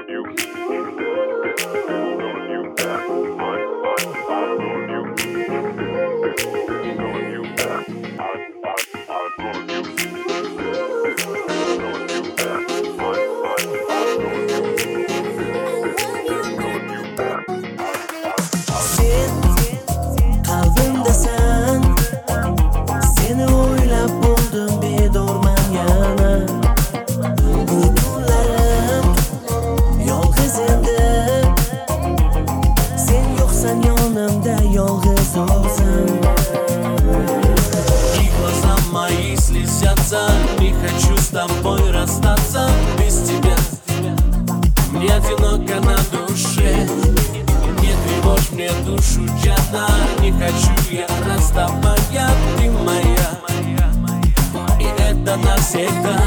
Глаза мои слезятся, не хочу с тобой расстаться. Без тебя мне одиноко на душе. Не тревожь мне душу, Джана, не хочу я расставания. Ты моя, и это навсегда.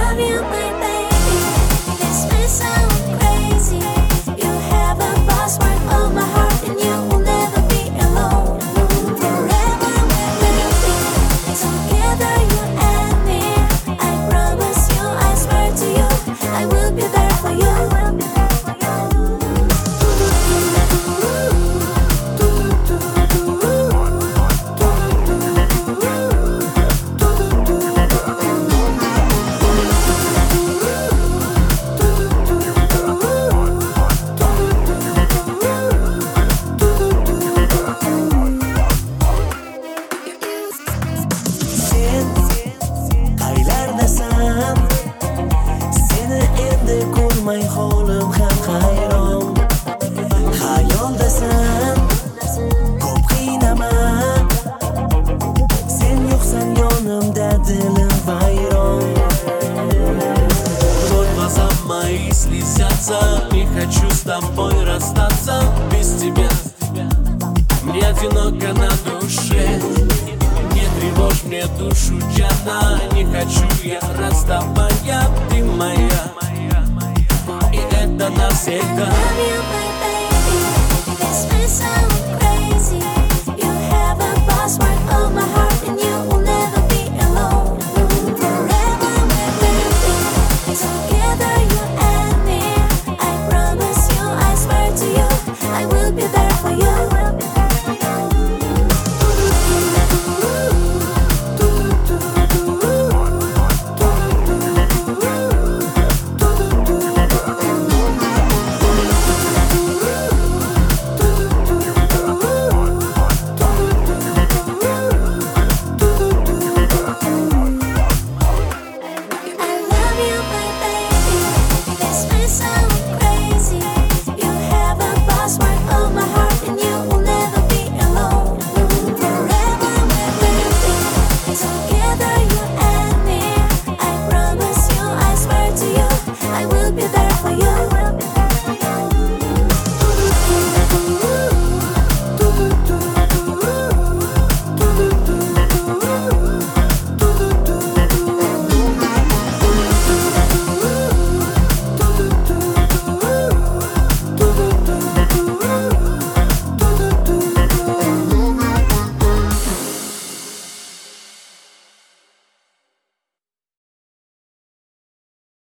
Holim ham hayron, xayoldasan, ko'p qiynaman. Sen yo'qsan yonimda, dilim vayron. Глаза мои слезятся, не хочу с тобой расстаться. Без тебя мне одиноко на душе. Не тревожь мне душу, Джана, не хочу я расставания. Ты моя, и это навсегда.